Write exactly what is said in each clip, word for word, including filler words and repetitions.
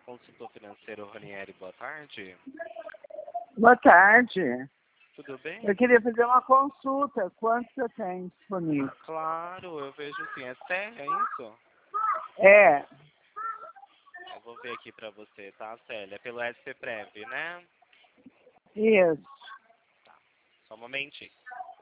consultor financeiro Ranieri, boa tarde. Boa tarde. Tudo bem? Eu queria fazer uma consulta. Quanto você tem disponível? Claro, eu vejo sim. É sério, é isso? É, Eu vou ver aqui pra você, tá, Célia? É pelo S P Prev, né? isso. Só um momentinho.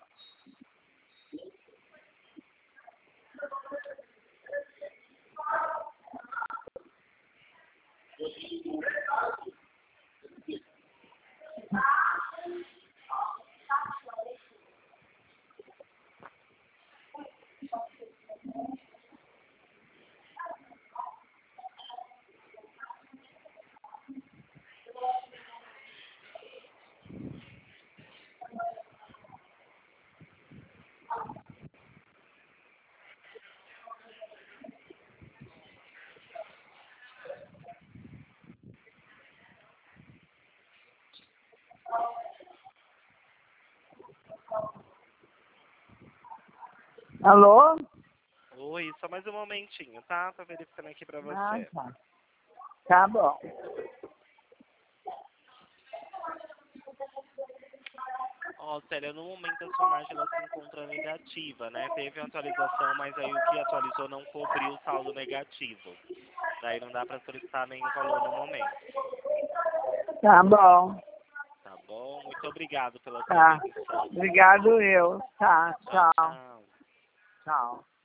Alô? Oi, só mais um momentinho, tá? Tô verificando aqui pra Ah, você. tá. Tá bom. Ó, Célia, no momento a sua margem ela se encontra negativa, né? Teve uma atualização, mas aí o que atualizou não cobriu o saldo negativo. Daí não dá pra solicitar nenhum valor no momento. Tá bom. Tá bom? Muito obrigado pela sua Tá. atenção. Obrigado eu. Tá, Tchau, tchau. tchau. Tchau.